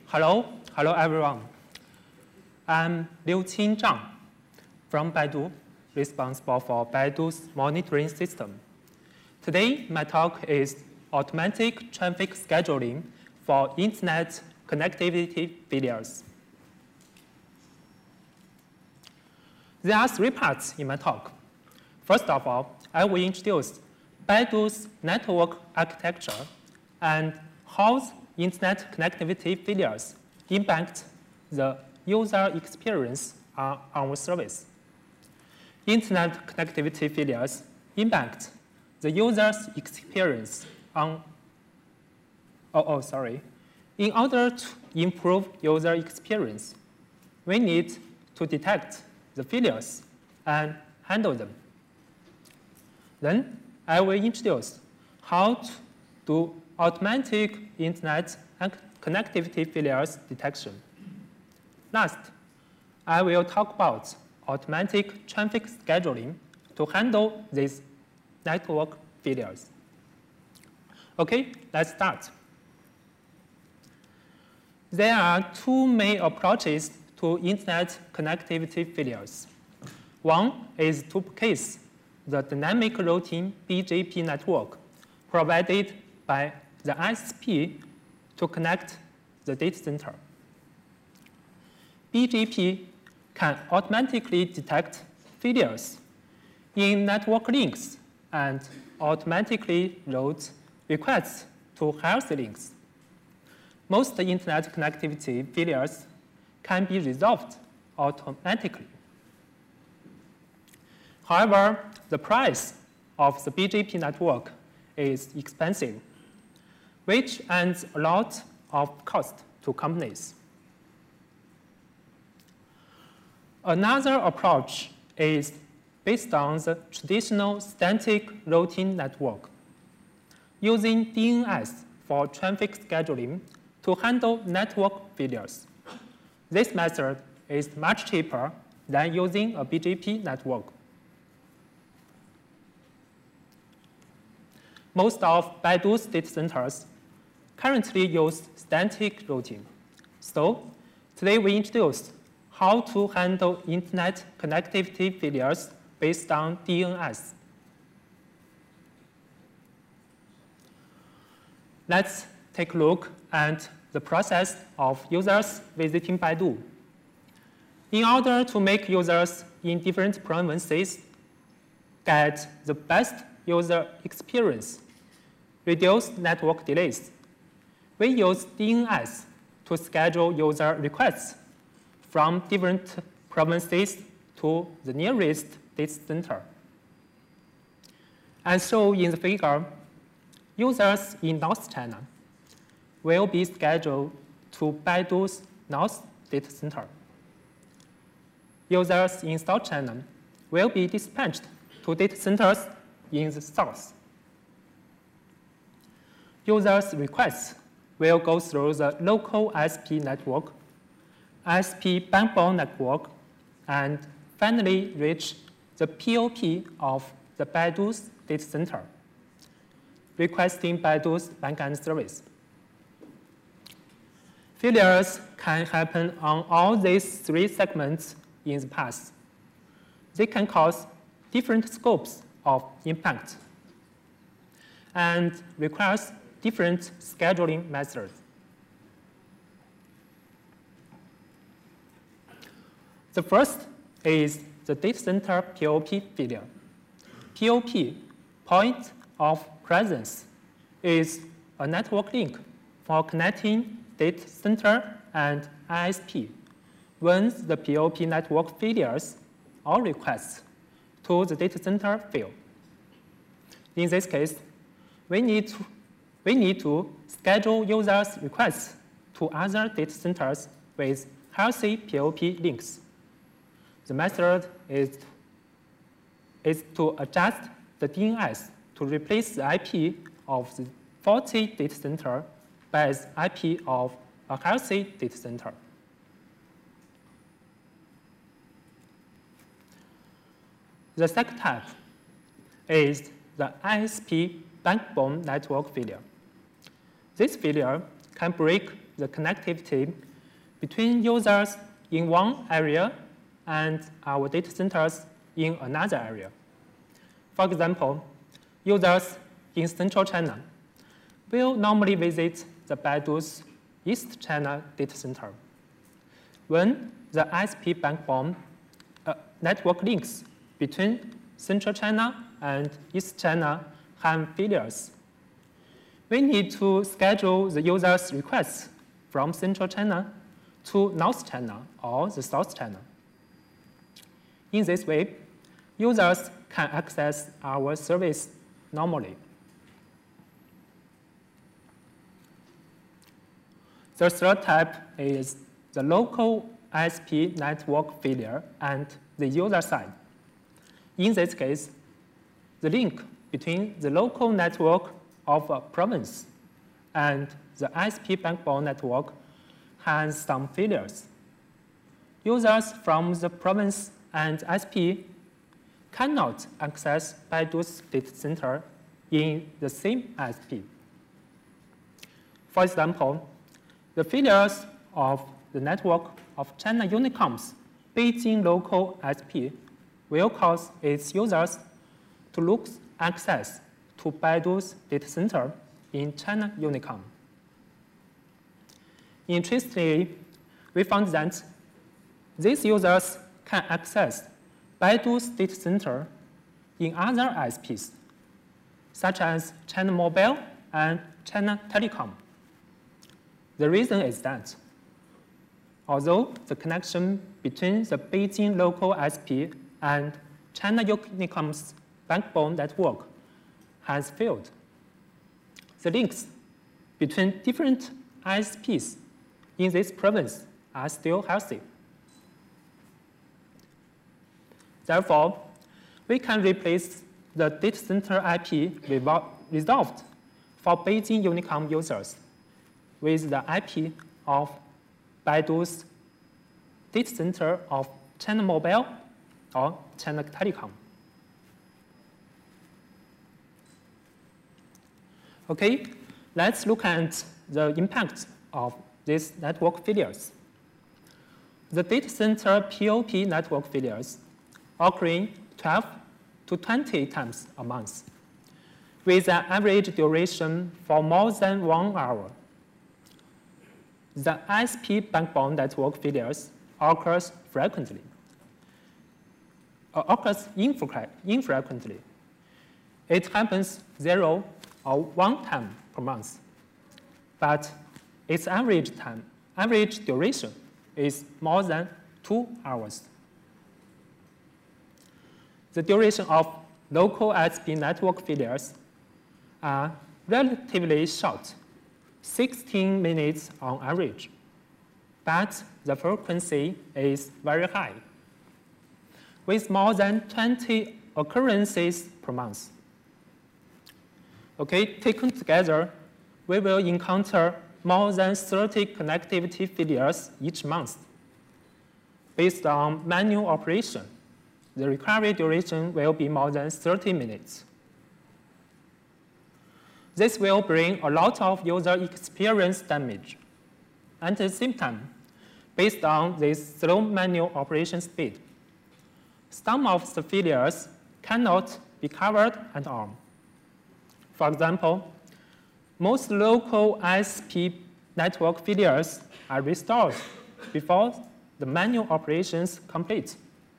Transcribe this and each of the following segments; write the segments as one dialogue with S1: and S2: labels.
S1: Hello everyone. I'm Liuqing Zhang from Baidu, responsible for Baidu's monitoring system. Today, my talk is automatic traffic scheduling for internet connectivity failures. There are three parts in my talk. First of all, I will introduce Baidu's network architecture and how internet connectivity failures impact the user experience on our service. Internet connectivity failures impact the user's experience on, In order to improve user experience, we need to detect the failures and handle them. Then I will introduce how to do automatic internet and connectivity failures detection. Last, I will talk about automatic traffic scheduling to handle these network failures. Okay, let's start. There are two main approaches to internet connectivity failures. One is to case the dynamic routing BGP network provided by the ISP to connect the data center. BGP can automatically detect failures in network links and automatically route requests to healthy links. Most internet connectivity failures can be resolved automatically. However, the price of the BGP network is expensive, which adds a lot of cost to companies. Another approach is based on the traditional static routing network, using DNS for traffic scheduling to handle network failures. This method is much cheaper than using a BGP network. Most of Baidu's data centers currently use static routing. So today we introduce how to handle internet connectivity failures based on DNS. Let's take a look at the process of users visiting Baidu. In order to make users in different provinces get the best user experience, reduce network delays, we use DNS to schedule user requests from different provinces to the nearest data center. As shown in the figure, users in North China will be scheduled to Baidu's North data center. Users in South China will be dispatched to data centers in the south. Users' requests will go through the local ISP network, ISP backbone network, and finally reach the POP of the Baidu's data center, requesting Baidu's backend service. Failures can happen on all these three segments in the path. They can cause different scopes of impact and requires different scheduling methods. The first is the data center POP failure. POP, point of presence, is a network link for connecting data center and ISP. When the POP network failures, all requests to the data center fail. In this case, we need to schedule users' requests to other data centers with healthy POP links. The method is to adjust the DNS to replace the IP of the faulty data center by the IP of a healthy data center. The second type is the ISP backbone network failure. This failure can break the connectivity between users in one area and our data centers in another area. For example, users in Central China will normally visit the Baidu's East China data center. When the ISP backbone network links between Central China and East China have failures, we need to schedule the user's requests from Central China to North China or the South China. In this way, users can access our service normally. The third type is the local ISP network failure and the user side. In this case, the link between the local network of a province and the ISP backbone network has some failures. Users from the province and ISP cannot access Baidu's data center in the same ISP. For example, the failures of the network of China Unicom's Beijing local ISP will cause its users to lose access to Baidu's data center in China Unicom. Interestingly, we found that these users can access Baidu's data center in other ISPs, such as China Mobile and China Telecom. The reason is that although the connection between the Beijing local ISP and China Unicom's backbone network has failed, the links between different ISPs in this province are still healthy. Therefore, we can replace the data center IP resolved for Beijing Unicom users with the IP of Baidu's data center of China Mobile or China Telecom. Okay, let's look at the impact of these network failures. The data center POP network failures occurring 12 to 20 times a month, with an average duration for more than 1 hour. The ISP backbone network failures occurs infrequently. It happens 0 or 1 time per month, but its average duration is more than 2 hours. The duration of local ISP network failures are relatively short, 16 minutes on average, but the frequency is very high, with more than 20 occurrences per month. Okay, taken together, we will encounter more than 30 connectivity failures each month. Based on manual operation, the recovery duration will be more than 30 minutes. This will bring a lot of user experience damage. At the same time, based on this slow manual operation speed, some of the failures cannot be covered at all. For example, most local ISP network failures are restored before the manual operations complete.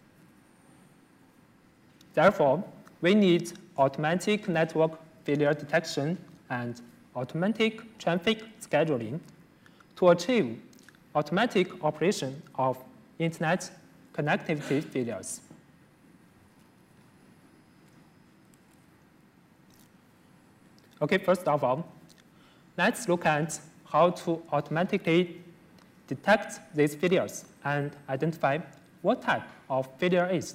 S1: Therefore, we need automatic network failure detection and automatic traffic scheduling to achieve automatic operation of internet connectivity failures. Okay, first of all, let's look at how to automatically detect these failures and identify what type of failure is.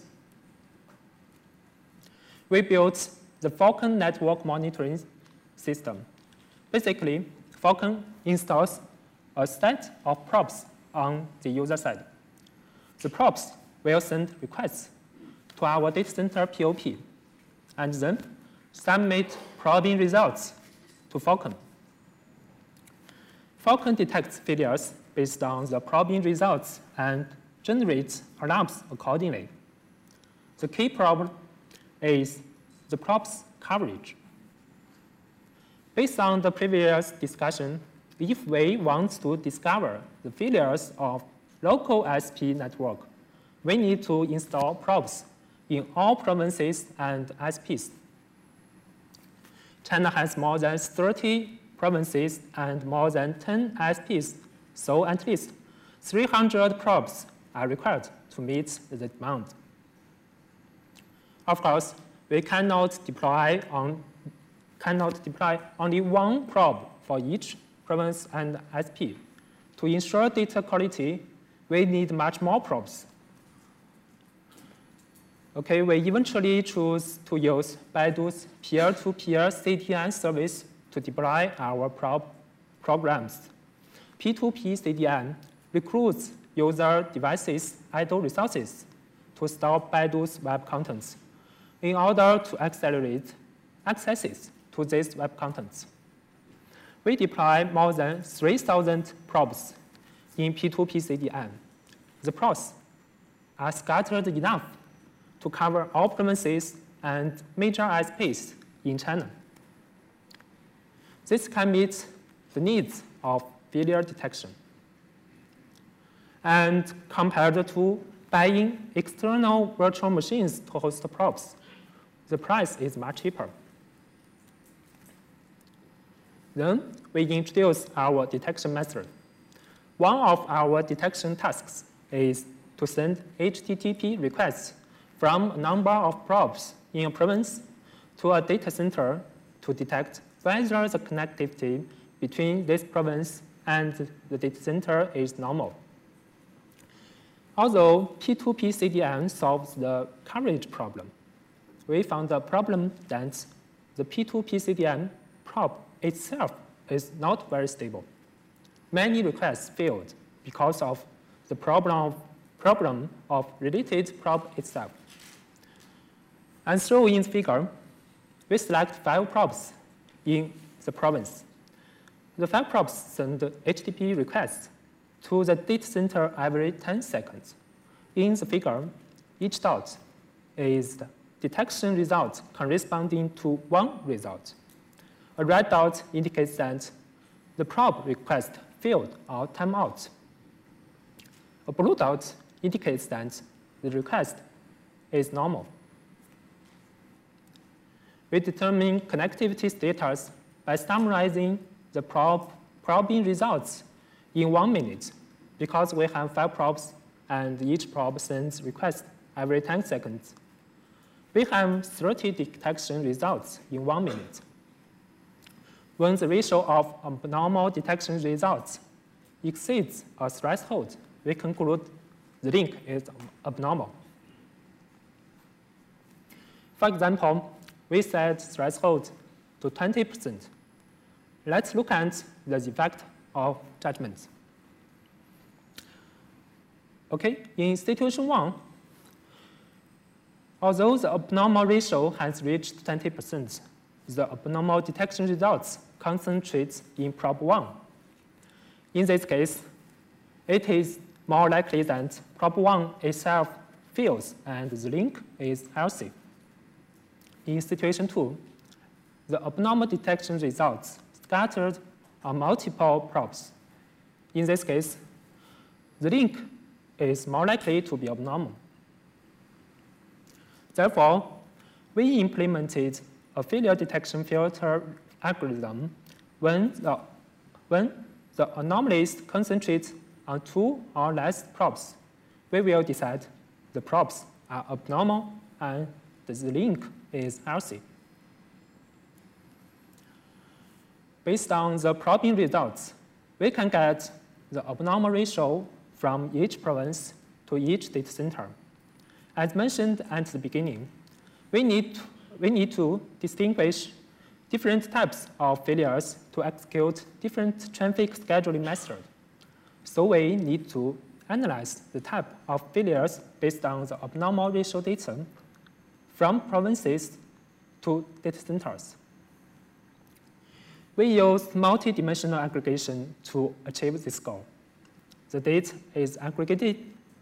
S1: We built the Falcon network monitoring system. Basically, Falcon installs a set of probes on the user side. The probes will send requests to our data center POP and then submit probing results to Falcon. Falcon detects failures based on the probing results and generates alarms accordingly. The key problem is the probes coverage. Based on the previous discussion, if we want to discover the failures of local ISP network, we need to install probes in all provinces and ISPs. China has more than 30 provinces and more than 10 ISPs, so at least 300 probes are required to meet the demand. Of course, we cannot deploy only one probe for each province and ISP. To ensure data quality, we need much more probes. Okay, we eventually choose to use Baidu's peer-to-peer CDN service to deploy our programs. P2P CDN recruits user devices' idle resources to store Baidu's web contents in order to accelerate accesses to these web contents. We deploy more than 3,000 probes in P2P CDN. The probes are scattered enough to cover all provinces and major ISPs in China. This can meet the needs of failure detection. And compared to buying external virtual machines to host probes, the price is much cheaper. Then we introduce our detection method. One of our detection tasks is to send HTTP requests from a number of probes in a province to a data center to detect whether the connectivity between this province and the data center is normal. Although P2P CDN solves the coverage problem, we found the problem that the P2P CDN probe itself is not very stable. Many requests failed because of the problem of related probe itself. And so in the figure, we select 5 probes in the province. The 5 probes send HTTP requests to the data center every 10 seconds. In the figure, each dot is the detection result corresponding to one result. A red dot indicates that the probe request failed or timeout. A blue dot indicates that the request is normal. We determine connectivity status by summarizing the probing results in 1 minute, because we have 5 probes and each probe sends requests every 10 seconds. We have 30 detection results in 1 minute. When the ratio of abnormal detection results exceeds a threshold, we conclude the link is abnormal. For example, we set threshold to 20%. Let's look at the effect of judgments. Okay, in situation 1, although the abnormal ratio has reached 20%, the abnormal detection results concentrate in probe 1. In this case, it is more likely that probe 1 itself fails and the link is healthy. In situation 2, the abnormal detection results scattered on multiple probes. In this case, the link is more likely to be abnormal. Therefore, we implemented a failure detection filter algorithm when the anomalies concentrate on 2 or less probes. We will decide the probes are abnormal and the link is healthy. Based on the probing results, we can get the abnormal ratio from each province to each data center. As mentioned at the beginning, we need to distinguish different types of failures to execute different traffic scheduling methods. So we need to analyze the type of failures based on the abnormal ratio data from provinces to data centers. We use multi-dimensional aggregation to achieve this goal. The data is aggregated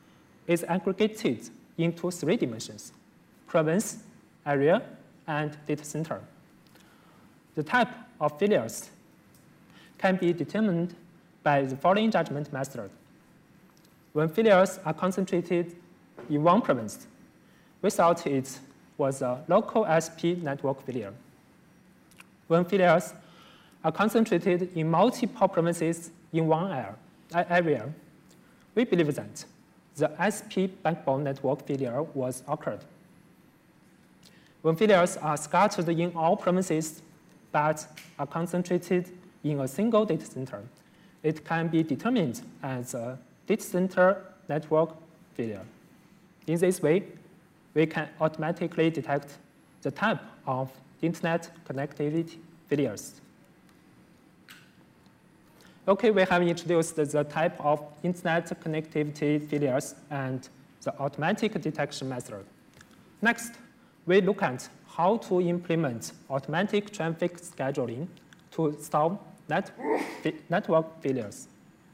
S1: into 3 dimensions: province, area, and data center. The type of failures can be determined by the following judgment method. When failures are concentrated in one province, we thought it was a local SP network failure. When failures are concentrated in multiple provinces in one area, we believe that the SP backbone network failure was occurred. When failures are scattered in all provinces but are concentrated in a single data center, it can be determined as a data center network failure. In this way, we can automatically detect the type of internet connectivity failures. Okay, we have introduced the type of internet connectivity failures and the automatic detection method. Next, we look at how to implement automatic traffic scheduling to solve network failures.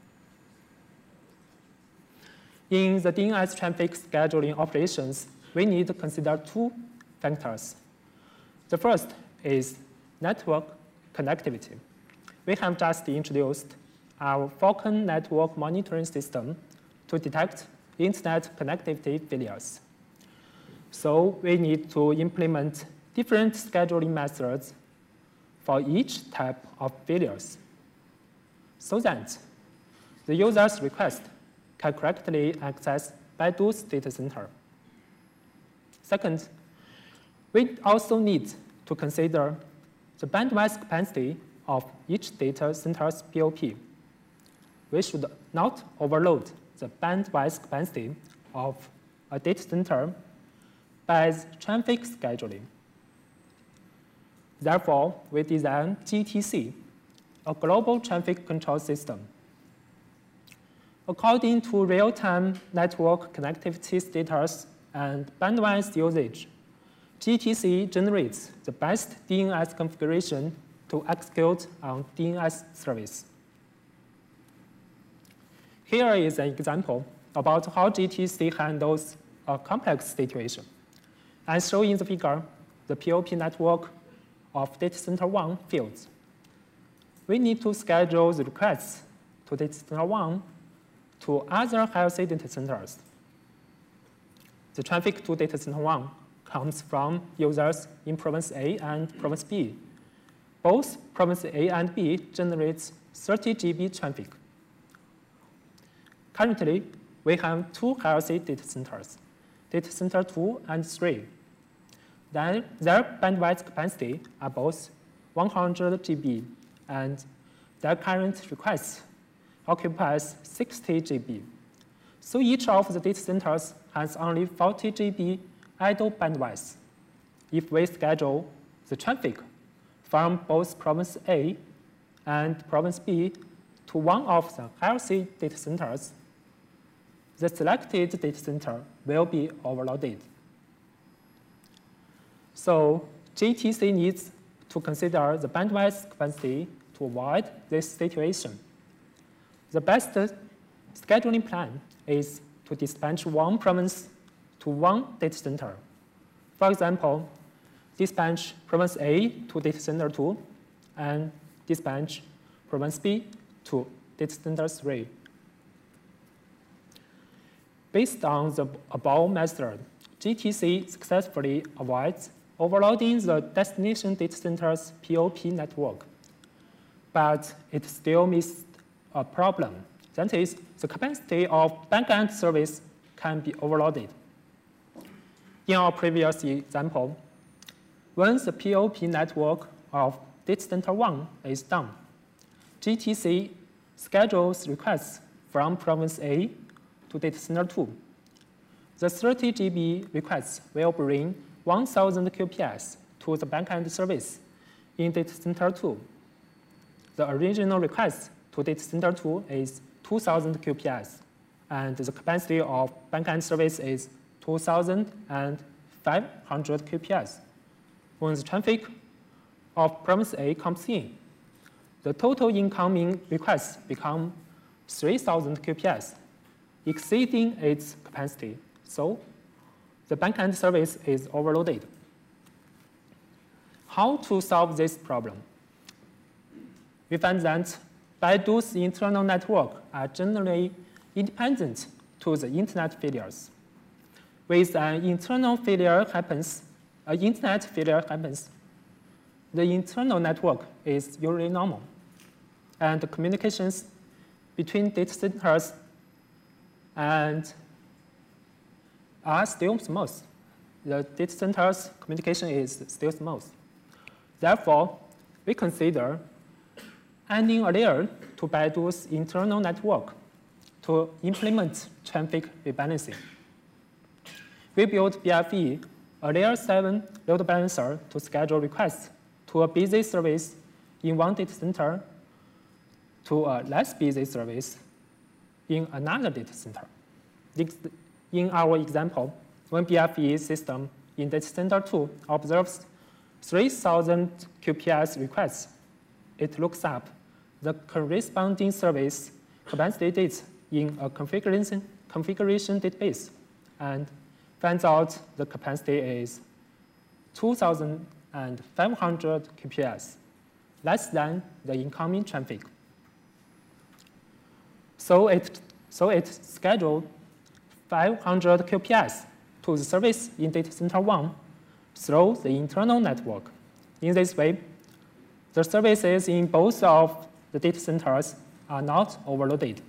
S1: In the DNS traffic scheduling operations, we need to consider 2 factors. The first is network connectivity. We have just introduced our Falcon network monitoring system to detect internet connectivity failures. So we need to implement different scheduling methods for each type of failures so that the user's request can correctly access Baidu's data center. Second, we also need to consider the bandwidth capacity of each data center's POP. We should not overload the bandwidth capacity of a data center by traffic scheduling. Therefore, we designed GTC, a global traffic control system. According to real-time network connectivity status and bandwidth usage, GTC generates the best DNS configuration to execute on DNS service. Here is an example about how GTC handles a complex situation. As shown in the figure, the POP network of data center 1 fails. We need to schedule the requests to data center 1 to other healthy data centers. The traffic to data center 1 comes from users in province A and province B. Both province A and B generate 30 GB traffic. Currently, we have 2 healthy data centers, data center 2 and 3. Then their bandwidth capacity are both 100 GB, and their current request occupies 60 GB. So each of the data centers has only 40 GB idle bandwidth. If we schedule the traffic from both province A and province B to one of the healthy data centers, the selected data center will be overloaded. So GTC needs to consider the bandwidth capacity to avoid this situation. The best scheduling plan is to dispatch one province to one data center. For example, dispatch province A to data center 2 and dispatch province B to data center 3. Based on the above method, GTC successfully avoids overloading the destination data center's POP network. But it still missed a problem. That is, the capacity of backend service can be overloaded. In our previous example, when the POP network of data center 1 is down, GTC schedules requests from province A to data center 2. The 30 GB requests will bring 1,000 QPS to the backend service in data center 2. The original request to data center 2 is 2,000 QPS, and the capacity of backend service is 2,500 QPS. When the traffic of province A comes in, the total incoming requests become 3,000 QPS, exceeding its capacity. So the backend service is overloaded. How to solve this problem? We find that Baidu's internal network are generally independent to the internet failures. With an internet failure happens, the internal network is usually normal, and the communications between data centers and are still smooth. The data center's communication is still smooth. Therefore, we consider adding a layer to Baidu's internal network to implement traffic rebalancing. We built BFE, a layer 7 load balancer, to schedule requests to a busy service in one data center to a less busy service in another data center. In our example, when BFE system in data center 2 observes 3,000 QPS requests, it looks up the corresponding service capacity dates in a configuration database and finds out the capacity is 2,500 QPS, less than the incoming traffic. So it scheduled 500 QPS to the service in data center 1 through the internal network. In this way, the services in both of the data centers are not overloaded.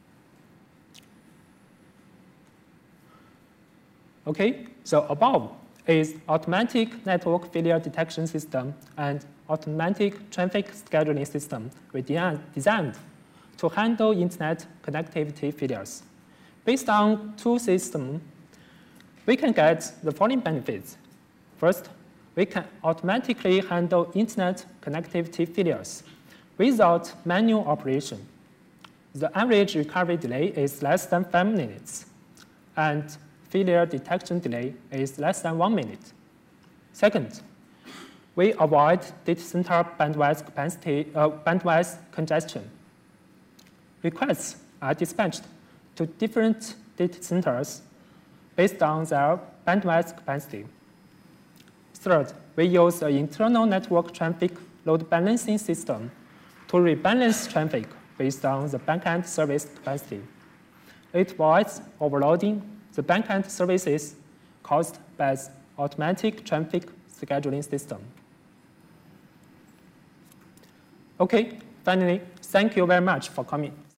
S1: Okay, so above is automatic network failure detection system and automatic traffic scheduling system we designed to handle internet connectivity failures. Based on two systems, we can get the following benefits. First, we can automatically handle internet connectivity failures without manual operation. The average recovery delay is less than 5 minutes, and failure detection delay is less than 1 minute. Second, we avoid data center bandwidth congestion. Requests are dispatched to different data centers based on their bandwidth capacity. Third, we use an internal network traffic load balancing system to rebalance traffic based on the backend service capacity. It avoids overloading the backend services caused by the automatic traffic scheduling system. Okay, finally, thank you very much for coming.